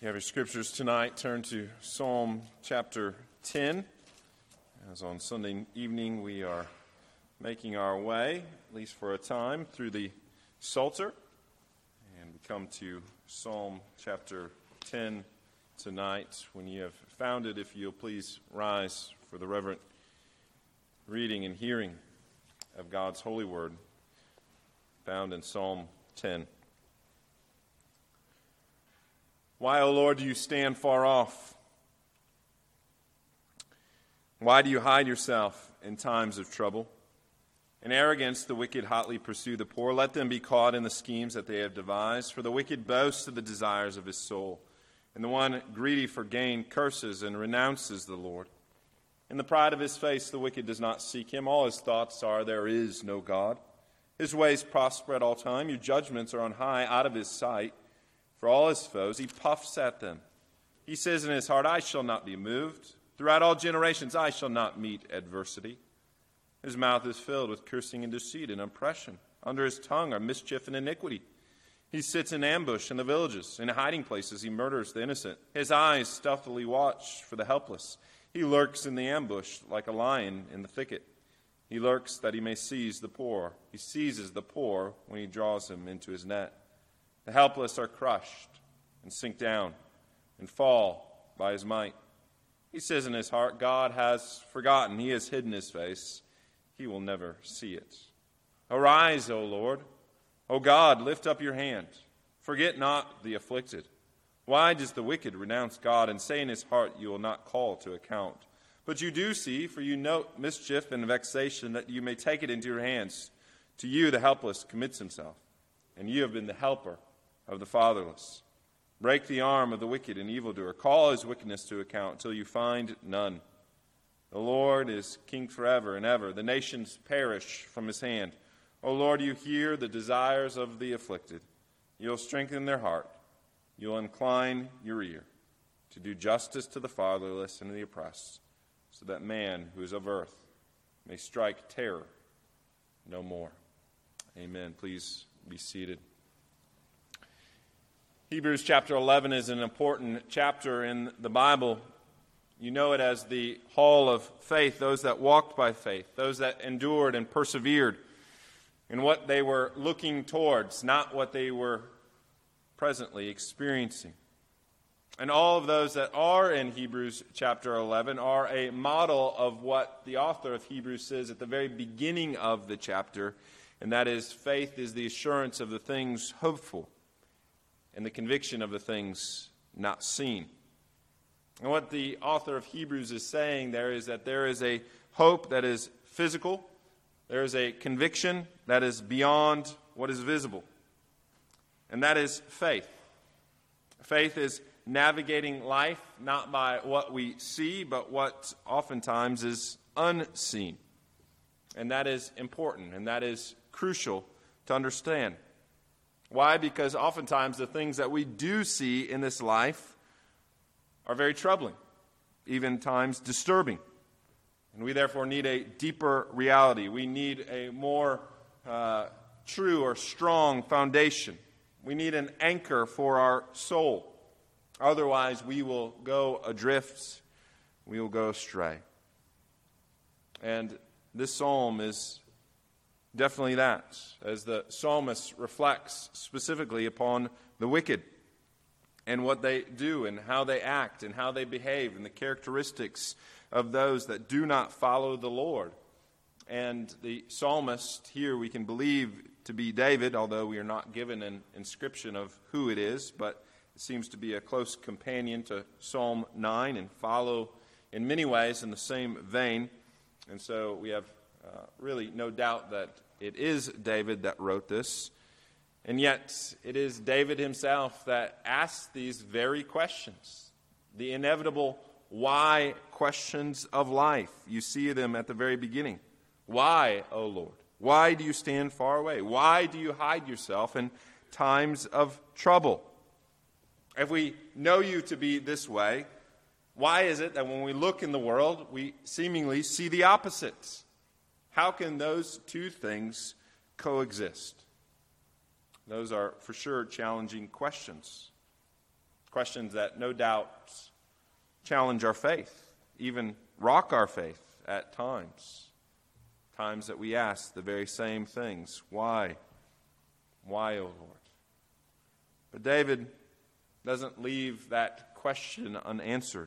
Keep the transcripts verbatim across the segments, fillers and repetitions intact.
You have your scriptures tonight. Turn to Psalm chapter ten. As on Sunday evening we are making our way, at least for a time, through the Psalter. And we come to Psalm chapter ten tonight. When you have found it, if you'll please rise for the reverent reading and hearing of God's holy word, found in Psalm ten. Why, O Lord, do you stand far off? Why do you hide yourself in times of trouble? In arrogance, the wicked hotly pursue the poor. Let them be caught in the schemes that they have devised. For the wicked boasts of the desires of his soul, and the one greedy for gain curses and renounces the Lord. In the pride of his face, the wicked does not seek him. All his thoughts are, there is no God. His ways prosper at all time. Your judgments are on high, out of his sight. For all his foes, he puffs at them. He says in his heart, I shall not be moved. Throughout all generations, I shall not meet adversity. His mouth is filled with cursing and deceit and oppression. Under his tongue are mischief and iniquity. He sits in ambush in the villages. In hiding places, he murders the innocent. His eyes stealthily watch for the helpless. He lurks in the ambush like a lion in the thicket. He lurks that he may seize the poor. He seizes the poor when he draws him into his net. The helpless are crushed and sink down and fall by his might. He says in his heart, God has forgotten. He has hidden his face. He will never see it. Arise, O Lord. O God, lift up your hand. Forget not the afflicted. Why does the wicked renounce God and say in his heart, you will not call to account? But you do see, for you note mischief and vexation, that you may take it into your hands. To you the helpless commits himself, and you have been the helper of the fatherless. Break the arm of the wicked and evildoer. Call his wickedness to account till you find none. The Lord is king forever and ever. The nations perish from his hand. O Lord, you hear the desires of the afflicted. You'll strengthen their heart. You'll incline your ear to do justice to the fatherless and the oppressed, so that man who is of earth may strike terror no more. Amen. Please be seated. Hebrews chapter eleven is an important chapter in the Bible. You know it as the hall of faith, those that walked by faith, those that endured and persevered in what they were looking towards, not what they were presently experiencing. And all of those that are in Hebrews chapter eleven are a model of what the author of Hebrews says at the very beginning of the chapter, and that is, faith is the assurance of the things hoped for and the conviction of the things not seen. And what the author of Hebrews is saying there is that there is a hope that is physical, there is a conviction that is beyond what is visible, and that is faith. Faith is navigating life not by what we see, but what oftentimes is unseen. And that is important, and that is crucial to understand. Why? Because oftentimes the things that we do see in this life are very troubling, even times disturbing. And we therefore need a deeper reality. We need a more uh, true or strong foundation. We need an anchor for our soul. Otherwise, we will go adrift. We will go astray. And this psalm is definitely that, as the psalmist reflects specifically upon the wicked and what they do and how they act and how they behave and the characteristics of those that do not follow the Lord. And the psalmist here we can believe to be David, although we are not given an inscription of who it is, but it seems to be a close companion to Psalm nine and follow in many ways in the same vein. And so we have uh, really no doubt that it is David that wrote this. And yet it is David himself that asks these very questions, the inevitable why questions of life. You see them at the very beginning. Why, O Lord? Why do you stand far away? Why do you hide yourself in times of trouble? If we know you to be this way, why is it that when we look in the world, we seemingly see the opposites? How can those two things coexist? Those are for sure challenging questions. questions that no doubt challenge our faith, even rock our faith at times. Times that we ask the very same things. Why? Why, O Lord? But David doesn't leave that question unanswered.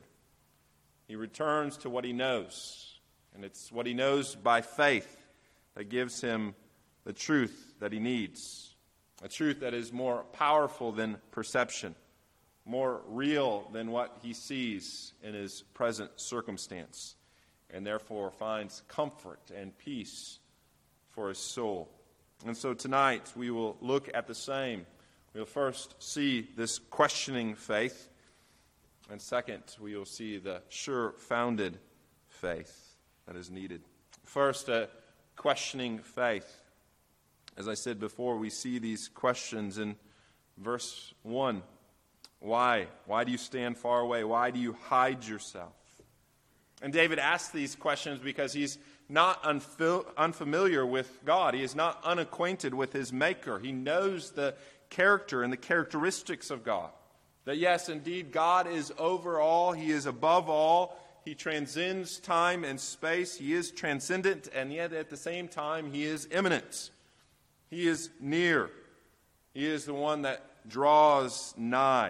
He returns to what he knows, and it's what he knows by faith that gives him the truth that he needs, a truth that is more powerful than perception, more real than what he sees in his present circumstance, and therefore finds comfort and peace for his soul. And so tonight we will look at the same. We'll first see this questioning faith, and second, we will see the sure-founded faith that is needed. First, a questioning faith. As I said before, we see these questions in verse one. Why? Why do you stand far away? Why do you hide yourself? And David asks these questions because he's not unfil- unfamiliar with God. He is not unacquainted with his Maker. He knows the character and the characteristics of God. That yes, indeed, God is over all. He is above all. He transcends time and space. He is transcendent, and yet at the same time, he is immanent. He is near. He is the one that draws nigh.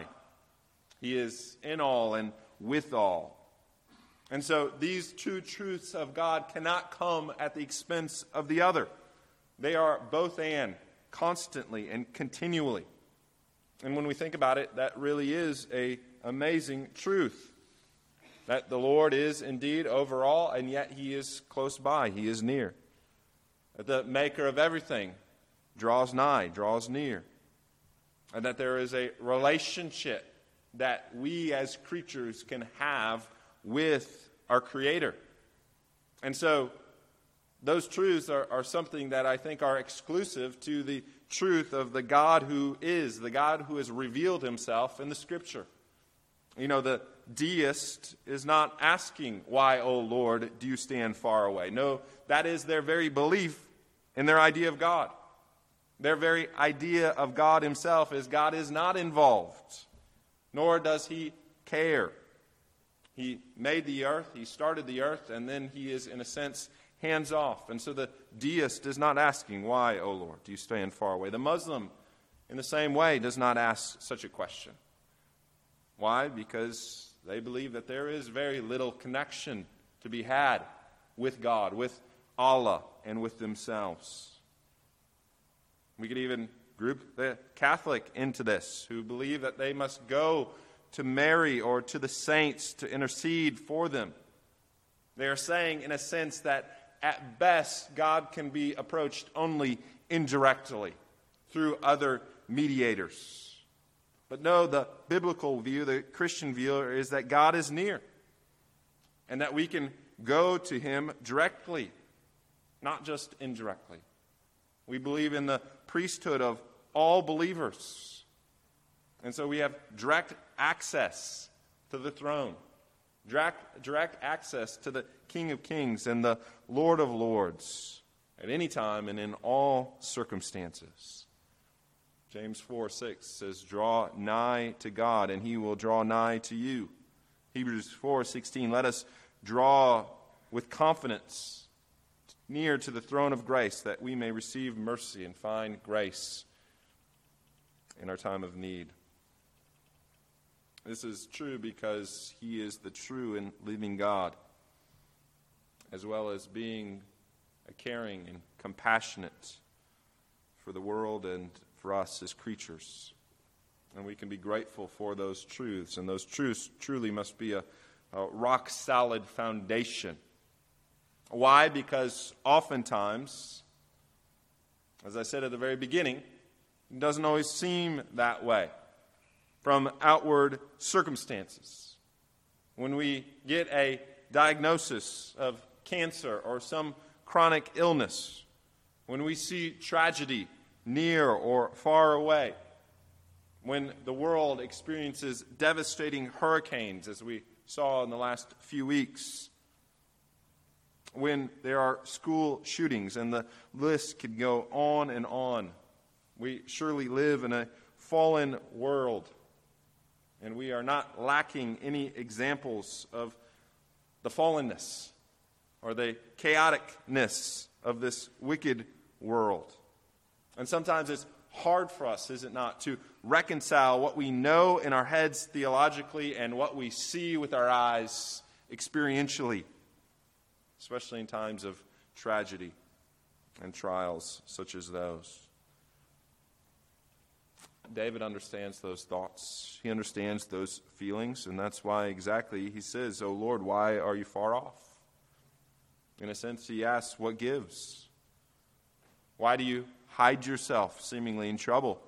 He is in all and with all. And so these two truths of God cannot come at the expense of the other. They are both and, constantly and continually. And when we think about it, that really is an amazing truth. That the Lord is indeed over all, and yet he is close by. He is near. That the Maker of everything draws nigh, draws near. And that there is a relationship that we as creatures can have with our Creator. And so those truths are, are something that I think are exclusive to the truth of the God who is, the God who has revealed himself in the Scripture. You know, the deist is not asking, why, O Lord, do you stand far away? No, that is their very belief in their idea of God. Their very idea of God himself is God is not involved, nor does he care. He made the earth, he started the earth, and then he is, in a sense, hands off. And so the deist is not asking, why, O Lord, do you stand far away? The Muslim, in the same way, does not ask such a question. Why? Because they believe that there is very little connection to be had with God, with Allah, and with themselves. We could even group the Catholic into this, who believe that they must go to Mary or to the saints to intercede for them. They are saying, in a sense, that at best God can be approached only indirectly through other mediators. But no, the biblical view, the Christian view, is that God is near and that we can go to him directly, not just indirectly. We believe in the priesthood of all believers. And so we have direct access to the throne, direct, direct access to the King of Kings and the Lord of Lords at any time and in all circumstances. James four six says, draw nigh to God, and he will draw nigh to you. Hebrews four sixteen, let us draw with confidence near to the throne of grace, that we may receive mercy and find grace in our time of need. This is true because he is the true and living God, as well as being a caring and compassionate for the world and for us as creatures. And we can be grateful for those truths, and those truths truly must be a, a rock-solid foundation. Why? Because oftentimes, as I said at the very beginning, it doesn't always seem that way from outward circumstances. When we get a diagnosis of cancer or some chronic illness, when we see tragedy near or far away, when the world experiences devastating hurricanes, as we saw in the last few weeks, when there are school shootings, and the list could go on and on. We surely live in a fallen world. And we are not lacking any examples of the fallenness or the chaoticness of this wicked world. And sometimes it's hard for us, is it not, to reconcile what we know in our heads theologically and what we see with our eyes experientially, especially in times of tragedy and trials such as those. David understands those thoughts. He understands those feelings, and that's why exactly he says, "O Lord, why are you far off?" In a sense, he asks, what gives? Why do you hide yourself, seemingly in trouble?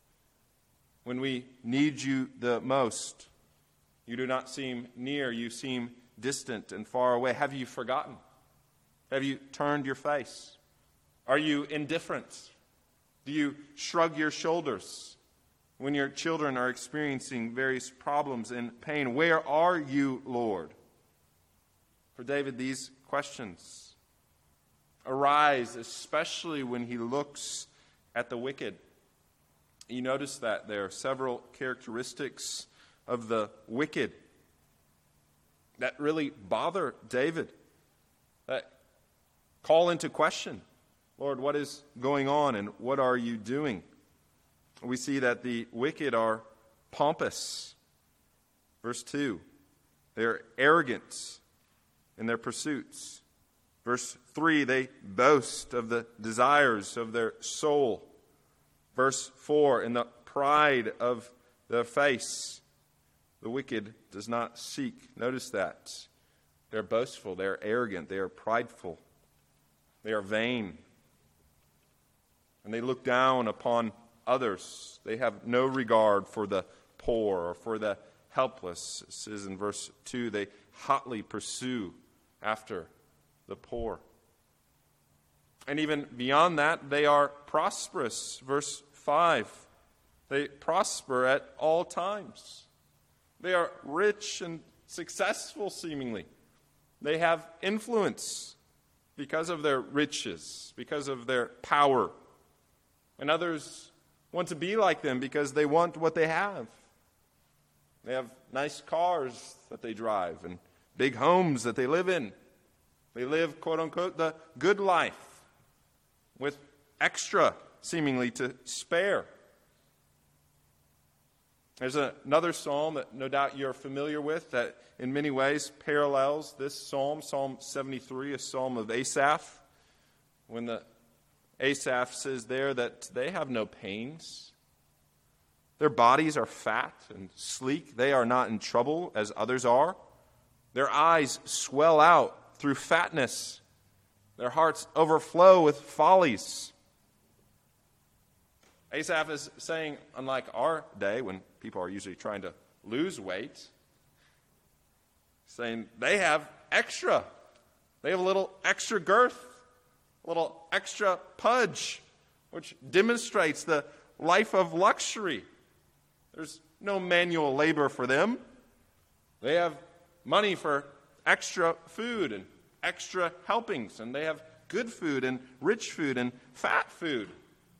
When we need you the most, you do not seem near, you seem distant and far away. Have you forgotten? Have you turned your face? Are you indifferent? Do you shrug your shoulders when your children are experiencing various problems and pain? Where are you, Lord? For David, these questions arise, especially when he looks at the wicked. You notice that there are several characteristics of the wicked that really bother David, that call into question, Lord, what is going on and what are you doing? We see that the wicked are pompous. Verse two, they're arrogant in their pursuits. Verse three, they boast of the desires of their soul. Verse four, in the pride of their face, the wicked does not seek. Notice that. They're boastful, they're arrogant, they are prideful, they are vain. And they look down upon others. They have no regard for the poor or for the helpless. It says in verse two, they hotly pursue after the poor. And even beyond that, they are prosperous. Verse five, they prosper at all times. They are rich and successful, seemingly. They have influence because of their riches, because of their power. And others want to be like them because they want what they have. They have nice cars that they drive and big homes that they live in. They live, quote unquote, the good life with extra, seemingly, to spare. There's a, another psalm that no doubt you're familiar with that in many ways parallels this psalm, Psalm seventy-three, a psalm of Asaph, when the Asaph says there that they have no pains. Their bodies are fat and sleek. They are not in trouble as others are. Their eyes swell out through fatness. Their hearts overflow with follies. Asaph is saying, unlike our day when people are usually trying to lose weight, saying they have extra. They have a little extra girth, a little extra pudge, which demonstrates the life of luxury. There's no manual labor for them. They have money for extra food and extra helpings, and they have good food and rich food and fat food.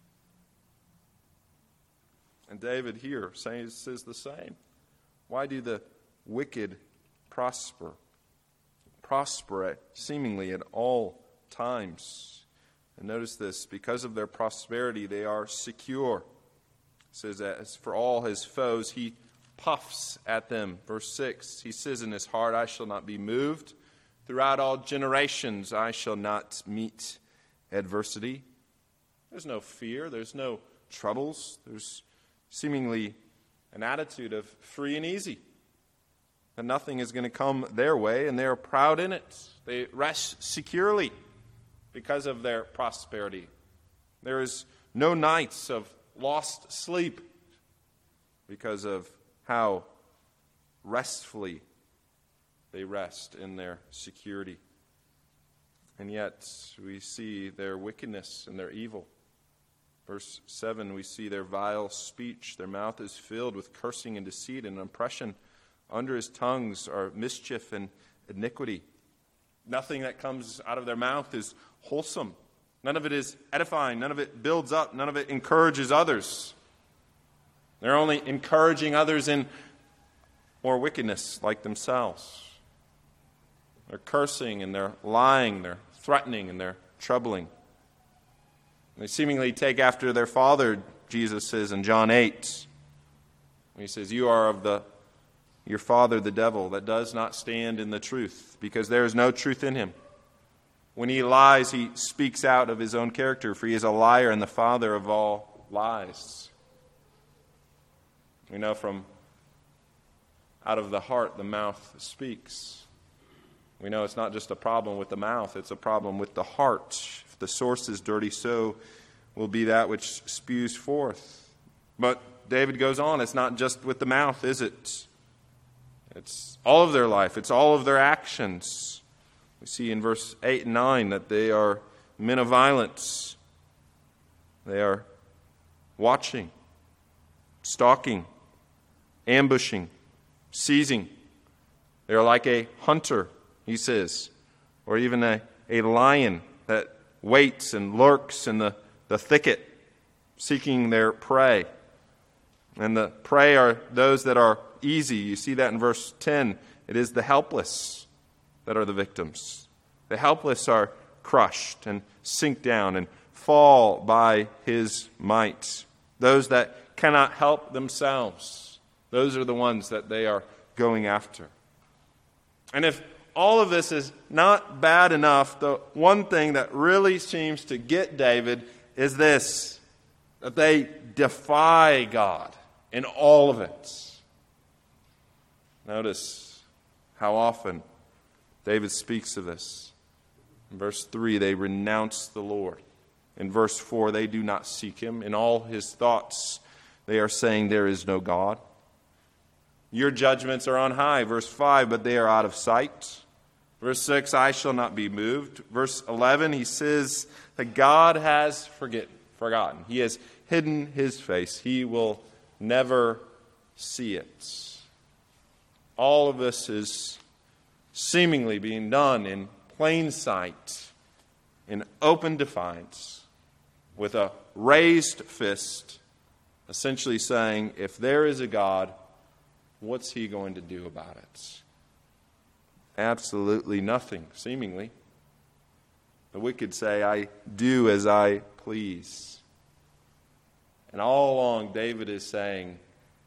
And David here says, says the same. Why do the wicked prosper? Prosper at, seemingly at all times. And notice this, because of their prosperity, they are secure. It says that as for all his foes, he puffs at them. Verse six, he says in his heart, I shall not be moved. Throughout all generations, I shall not meet adversity. There's no fear. There's no troubles. There's seemingly an attitude of free and easy. And nothing is going to come their way, and they are proud in it. They rest securely because of their prosperity. There is no nights of lost sleep because of how restfully they rest in their security. And yet we see their wickedness and their evil. Verse seven, we see their vile speech. Their mouth is filled with cursing and deceit and oppression. Under his tongues are mischief and iniquity. Nothing that comes out of their mouth is wholesome. None of it is edifying. None of it builds up. None of it encourages others. They're only encouraging others in more wickedness like themselves. They're cursing and they're lying, they're threatening and they're troubling. They seemingly take after their father, Jesus says in John eight. He says, you are of the your father the devil, that does not stand in the truth, because there is no truth in him. When he lies, he speaks out of his own character, for he is a liar and the father of all lies. We know from out of the heart the mouth speaks. We know it's not just a problem with the mouth, it's a problem with the heart. If the source is dirty, so will be that which spews forth. But David goes on, it's not just with the mouth, is it? It's all of their life. It's all of their actions. We see in verse eight and nine that they are men of violence. They are watching, stalking, ambushing, seizing. They are like a hunter, he says, or even a, a lion that waits and lurks in the, the thicket, seeking their prey. And the prey are those that are easy. You see that in verse ten. It is the helpless that are the victims. The helpless are crushed and sink down and fall by his might. Those that cannot help themselves, those are the ones that they are going after. And if all of this is not bad enough, the one thing that really seems to get David is this, that they defy God in all of it. Notice how often David speaks of this. In verse three, they renounce the Lord. In verse four, they do not seek him. In all his thoughts, they are saying there is no God. Your judgments are on high. Verse five, but they are out of sight. Verse six, I shall not be moved. Verse eleven, he says that God has forget, forgotten. He has hidden his face. He will never see it. All of this is seemingly being done in plain sight, in open defiance, with a raised fist, essentially saying, if there is a God, what's he going to do about it? Absolutely nothing, seemingly. The wicked say, I do as I please. And all along, David is saying,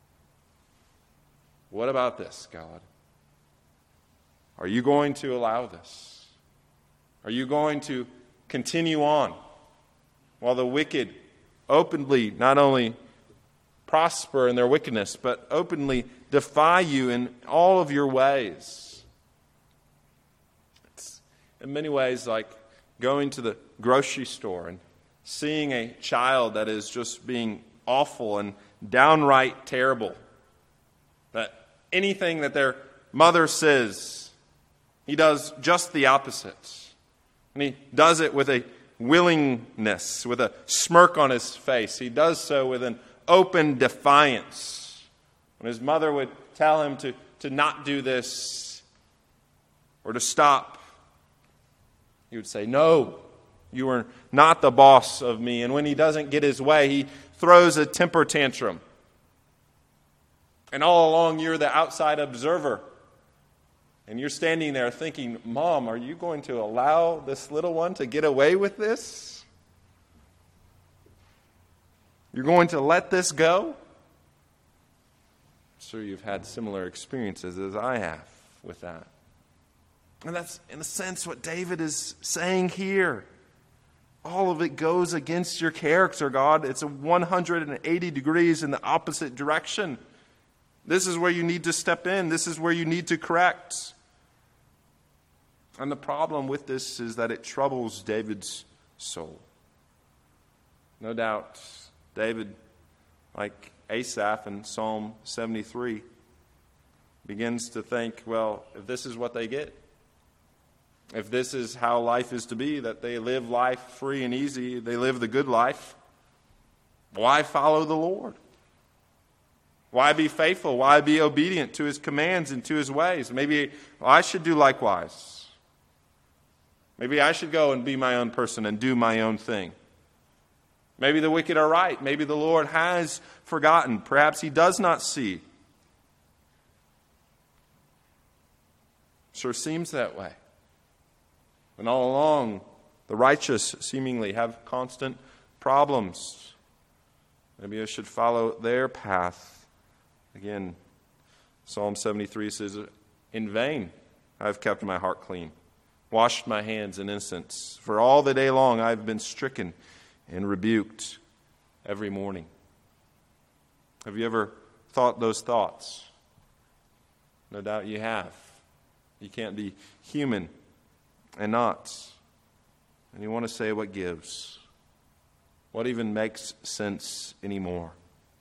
what about this, God? Are you going to allow this? Are you going to continue on while the wicked openly not only prosper in their wickedness, but openly defy you in all of your ways? It's in many ways like going to the grocery store and seeing a child that is just being awful and downright terrible. That anything that their mother says, he does just the opposite. And he does it with a willingness, with a smirk on his face. He does so with an open defiance. When his mother would tell him to, to not do this or to stop, he would say, no, you are not the boss of me. And when he doesn't get his way, he throws a temper tantrum. And all along, you're the outside observer. And you're standing there thinking, Mom, are you going to allow this little one to get away with this? You're going to let this go? I'm sure you've had similar experiences as I have with that. And that's, in a sense, what David is saying here. All of it goes against your character, God. It's a one hundred eighty degrees in the opposite direction. This is where you need to step in. This is where you need to correct. And the problem with this is that it troubles David's soul. No doubt, David, like Asaph in Psalm seventy-three, begins to think, well, if this is what they get, if this is how life is to be, that they live life free and easy, they live the good life, why follow the Lord? Why be faithful? Why be obedient to his commands and to his ways? Maybe I should do likewise. Maybe I should go and be my own person and do my own thing. Maybe the wicked are right. Maybe the Lord has forgotten. Perhaps he does not see. Sure seems that way. And all along, the righteous seemingly have constant problems. Maybe I should follow their path. Again, Psalm seventy-three says, in vain I've kept my heart clean, washed my hands in innocence. For all the day long I've been stricken and rebuked every morning. Have you ever thought those thoughts? No doubt you have. You can't be human and not. And you want to say what gives. What even makes sense anymore?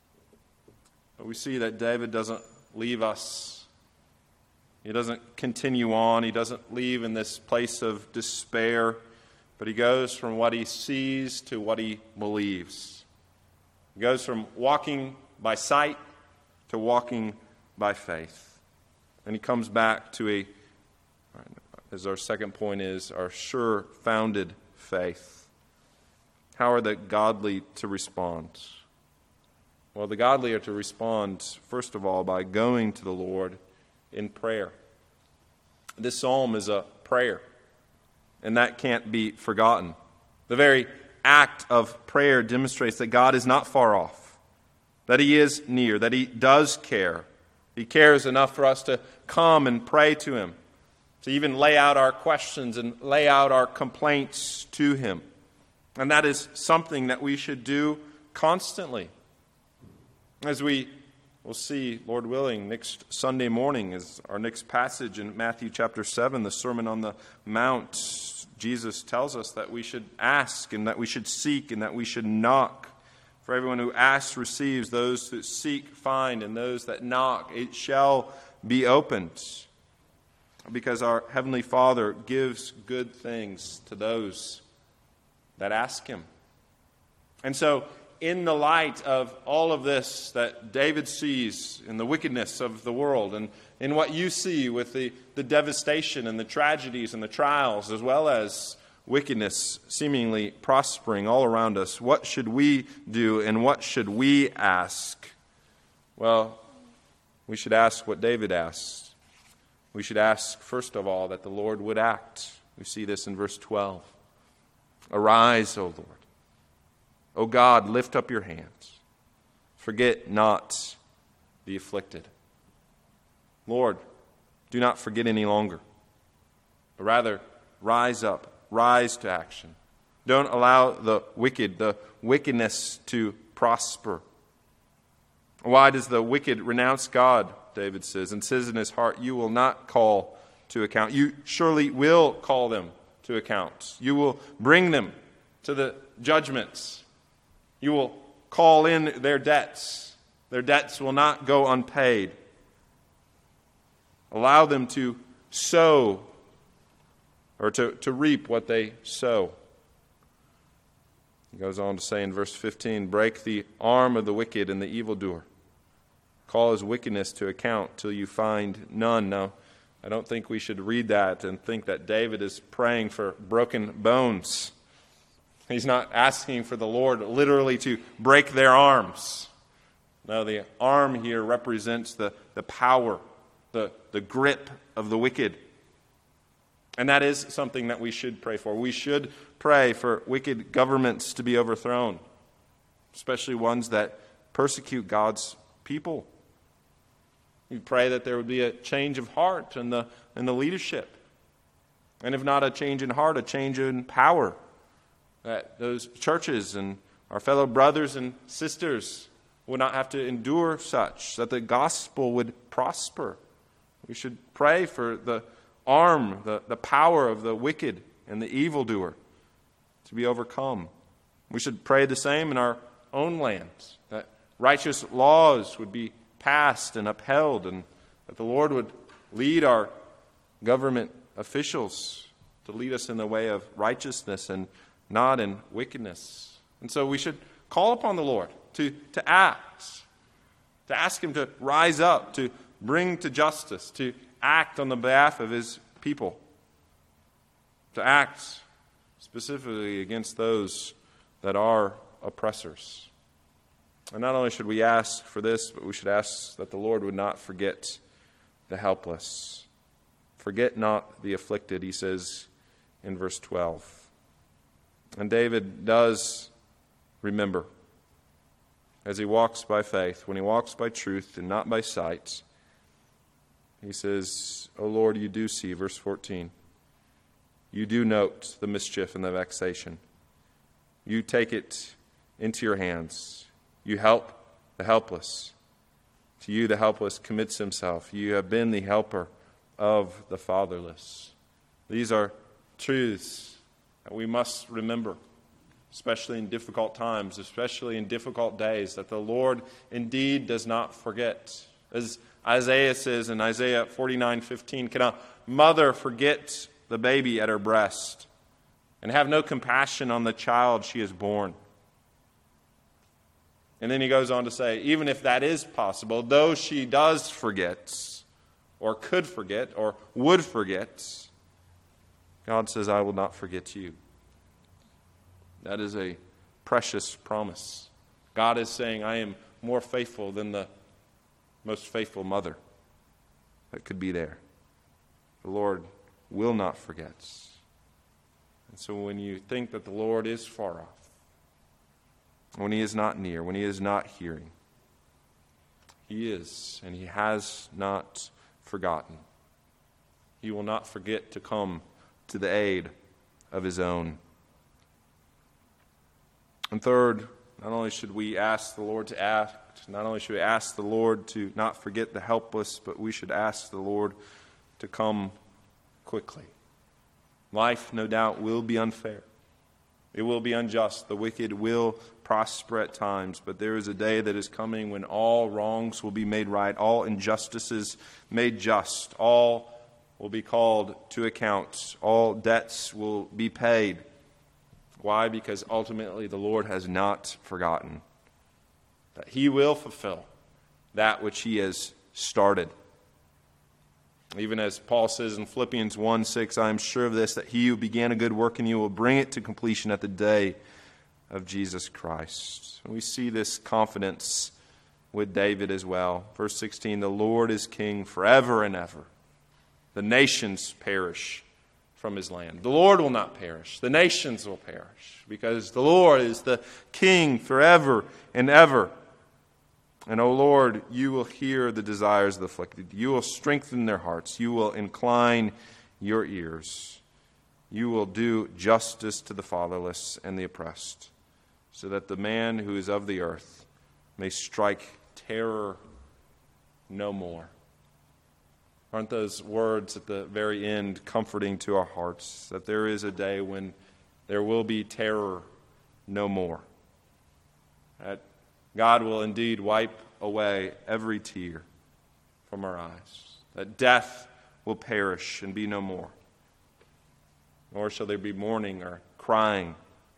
But we see that David doesn't leave us. He doesn't continue on. He doesn't leave in this place of despair. But he goes from what he sees to what he believes. He goes from walking by sight to walking by faith. And he comes back to a, as our second point is, our sure-founded faith. How are the godly to respond? Well, the godly are to respond, first of all, by going to the Lord in prayer. This psalm is a prayer, and that can't be forgotten. The very act of prayer demonstrates that God is not far off, that He is near, that He does care. He cares enough for us to come and pray to Him, to even lay out our questions and lay out our complaints to Him. And that is something that we should do constantly. As we will see, Lord willing, next Sunday morning is our next passage in Matthew chapter seven, the Sermon on the Mount. Jesus tells us that we should ask and that we should seek and that we should knock. For everyone who asks receives, those who seek find, and those that knock it shall be opened. Because our Heavenly Father gives good things to those that ask Him. And so, in the light of all of this that David sees in the wickedness of the world, and in what you see with the, the devastation and the tragedies and the trials, as well as wickedness seemingly prospering all around us, what should we do and what should we ask? Well, we should ask what David asked. We should ask, first of all, that the Lord would act. We see this in verse twelve. Arise, O Lord. O God, lift up your hands. Forget not the afflicted. Lord, do not forget any longer, but rather rise up, rise to action. Don't allow the wicked, the wickedness to prosper. Why does the wicked renounce God, David says, and says in his heart, you will not call to account. You surely will call them to account. You will bring them to the judgments. You will call in their debts. Their debts will not go unpaid. Allow them to sow or to, to reap what they sow. He goes on to say in verse fifteen, break the arm of the wicked and the evildoer. Call his wickedness to account till you find none. Now, I don't think we should read that and think that David is praying for broken bones. He's not asking for the Lord literally to break their arms. No, the arm here represents the, the power, the, the grip of the wicked. And that is something that we should pray for. We should pray for wicked governments to be overthrown, especially ones that persecute God's people. We pray that there would be a change of heart in the, in the leadership. And if not a change in heart, a change in power. That those churches and our fellow brothers and sisters would not have to endure such, that the gospel would prosper. We should pray for the arm, the, the power of the wicked and the evildoer to be overcome. We should pray the same in our own lands, that righteous laws would be passed and upheld, and that the Lord would lead our government officials to lead us in the way of righteousness and not in wickedness. And so we should call upon the Lord to, to act, to ask Him to rise up, to bring to justice, to act on the behalf of His people, to act specifically against those that are oppressors. And not only should we ask for this, but we should ask that the Lord would not forget the helpless. Forget not the afflicted, he says in verse twelve. And David does remember as he walks by faith, when he walks by truth and not by sight. He says, O Lord, you do see, verse fourteen, you do note the mischief and the vexation. You take it into your hands. You help the helpless. To you the helpless commits himself. You have been the helper of the fatherless. These are truths that we must remember, especially in difficult times, especially in difficult days, that the Lord indeed does not forget. As Isaiah says in Isaiah forty-nine fifteen, can a mother forget the baby at her breast and have no compassion on the child she has borne? And then he goes on to say, even if that is possible, though she does forget, or could forget, or would forget, God says, I will not forget you. That is a precious promise. God is saying, I am more faithful than the most faithful mother that could be there. The Lord will not forget. And so when you think that the Lord is far off, when he is not near, when he is not hearing, he is, and he has not forgotten. He will not forget to come to the aid of his own. And third, not only should we ask the Lord to act, not only should we ask the Lord to not forget the helpless, but we should ask the Lord to come quickly. Life, no doubt, will be unfair. It will be unjust. The wicked will prosper at times, but there is a day that is coming when all wrongs will be made right, all injustices made just, all will be called to account, all debts will be paid. Why? Because ultimately the Lord has not forgotten that he will fulfill that which he has started. Even as Paul says in Philippians one six, I am sure of this, that he who began a good work in you will bring it to completion at the day of Jesus Christ. And we see this confidence with David as well. Verse sixteen, the Lord is king forever and ever. The nations perish from his land. The Lord will not perish. The nations will perish, because the Lord is the king forever and ever. And, O Lord, you will hear the desires of the afflicted. You will strengthen their hearts. You will incline your ears. You will do justice to the fatherless and the oppressed, so that the man who is of the earth may strike terror no more. Aren't those words at the very end comforting to our hearts, that there is a day when there will be terror no more? That God will indeed wipe away every tear from our eyes. That death will perish and be no more. Nor shall there be mourning or crying,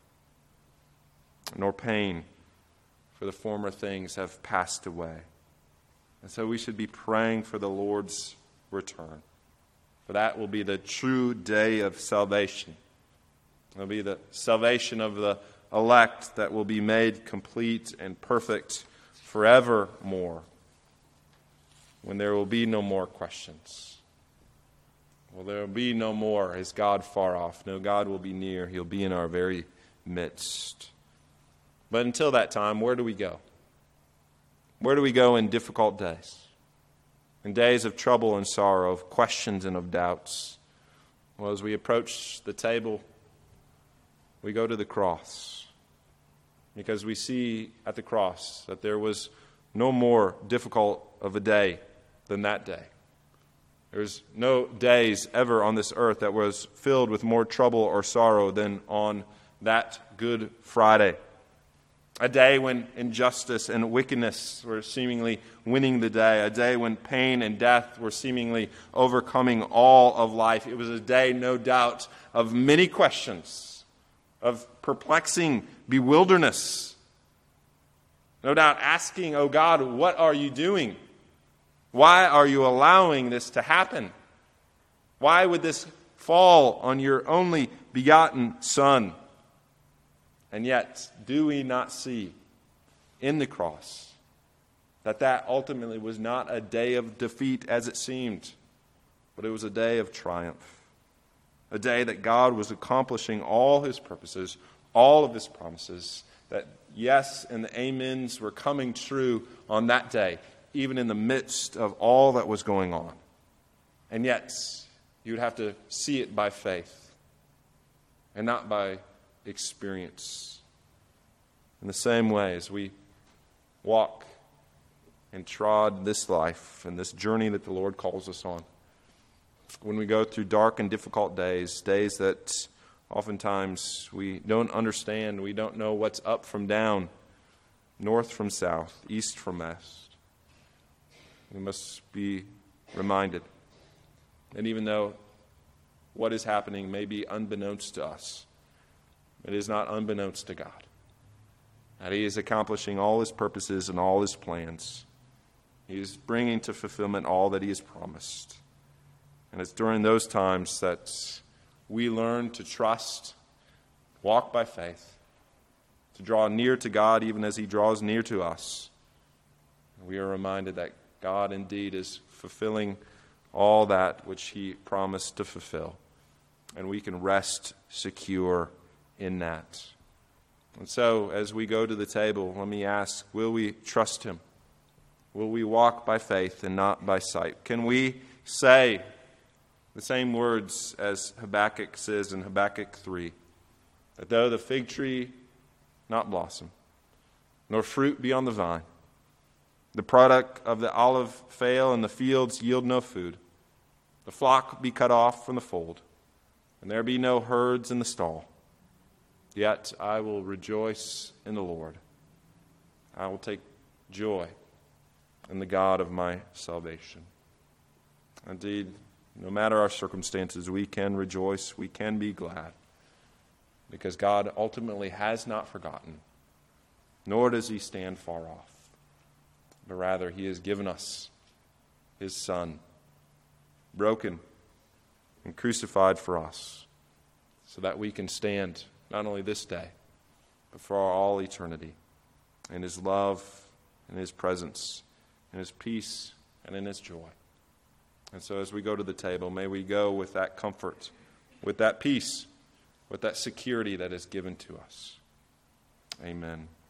nor pain, for the former things have passed away. And so we should be praying for the Lord's return. For that will be the true day of salvation. It will be the salvation of the elect that will be made complete and perfect forevermore, when there will be no more questions. Well, there will be no more, is God far off? No, God will be near. He'll be in our very midst. But until that time, where do we go? Where do we go in difficult days? In days of trouble and sorrow, of questions and of doubts? Well, as we approach the table, we go to the cross. Because we see at the cross that there was no more difficult of a day than that day. There's no days ever on this earth that was filled with more trouble or sorrow than on that Good Friday. A day when injustice and wickedness were seemingly winning the day. A day when pain and death were seemingly overcoming all of life. It was a day, no doubt, of many questions, of perplexing bewilderness. No doubt asking, oh God, what are you doing? Why are you allowing this to happen? Why would this fall on your only begotten Son? And yet, do we not see in the cross that that ultimately was not a day of defeat as it seemed, but it was a day of triumph. A day that God was accomplishing all his purposes, all of his promises, that yes and the amens were coming true on that day, even in the midst of all that was going on. And yet, you would have to see it by faith and not by experience. In the same way as we walk and trod this life and this journey that the Lord calls us on, when we go through dark and difficult days, days that oftentimes we don't understand, we don't know what's up from down, north from south, east from west, we must be reminded that even though what is happening may be unbeknownst to us, it is not unbeknownst to God, that he is accomplishing all his purposes and all his plans. He is bringing to fulfillment all that he has promised. And it's during those times that we learn to trust, walk by faith, to draw near to God even as he draws near to us. And we are reminded that God indeed is fulfilling all that which he promised to fulfill. And we can rest secure in that. And so, as we go to the table, let me ask, will we trust him? Will we walk by faith and not by sight? Can we say the same words as Habakkuk says in Habakkuk three, that though the fig tree not blossom, nor fruit be on the vine, the product of the olive fail, and the fields yield no food, the flock be cut off from the fold, and there be no herds in the stall, yet I will rejoice in the Lord. I will take joy in the God of my salvation. Indeed, no matter our circumstances, we can rejoice, we can be glad, because God ultimately has not forgotten, nor does he stand far off, but rather he has given us his Son, broken and crucified for us, so that we can stand not only this day, but for all eternity, in his love, in his presence, in his peace, and in his joy. And so as we go to the table, may we go with that comfort, with that peace, with that security that is given to us. Amen.